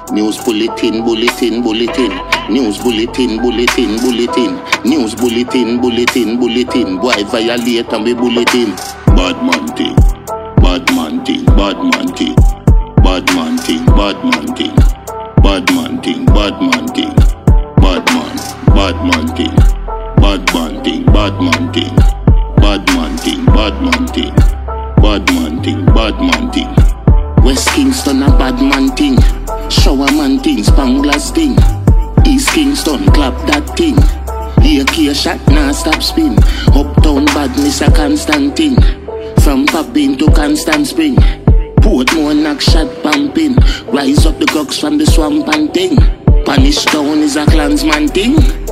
News bulletin, bulletin, bulletin. News bulletin, bulletin, bulletin. News bulletin, bulletin, bulletin. Boy violate and we bulletin. Bad man thing, bad man thing, bad man thing. Bad man thing, bad man thing. Bad man thing, bad man thing. Bad man thing. Bad man thing, bad man thing. Bad man thing, bad man thing. Bad man thing, bad man thing. West Kingston a bad man thing. Shower man thing, Spanglass thing. East Kingston clap that thing. AK shot nah stop spin. Uptown badness a constant thing. From Poppin to Constant Spring. Portmore knock shot pumping. Rise up the cocks from the swamp and thing. Punish Town is a clansman thing.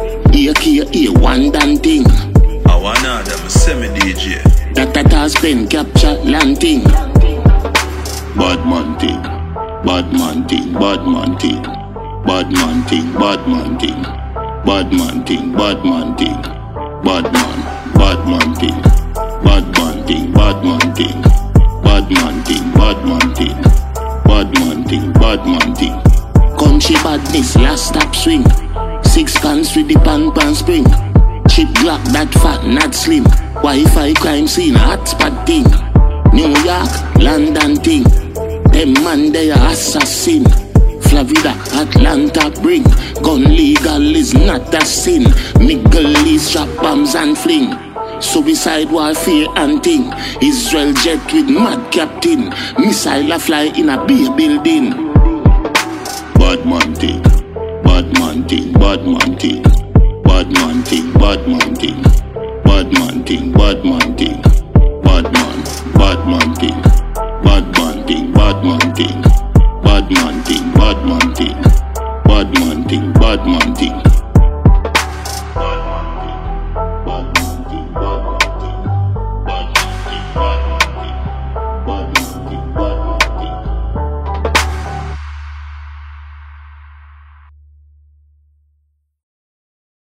AK one damn thing. I wanna them semi-DJ. That has been captured land thing. Bad man thing. Bad man thing. Bad man thing. Bad man thing. Bad man thing. Bad man thing. Bad man thing. Bad man. Bad man thing. Bad man thing. Bad man thing. Bad man thing. Bad man thing. Bad man thing. Bad man thing. Country badness last stop swing. 6 cans with the pan spring. Chip Glock that fat not slim. Wi-Fi crime scene hotspot thing. New York, London thing. Them man they are assassin. Florida, Atlanta bring. Gun legal is not a sin. Middle East drop bombs and fling. Suicide warfare and thing. Israel jet with mad captain. Missile a fly in a big building. Bad man thing. Bad man thing. Bad man thing. Bad man thing. Bad man thing. Bad man thing. Bad man thing. Bad man. Bad man thing. Bad man thing. Bad man thing. Bad man thing. Bad man thing. Bad man thing. Bad man thing.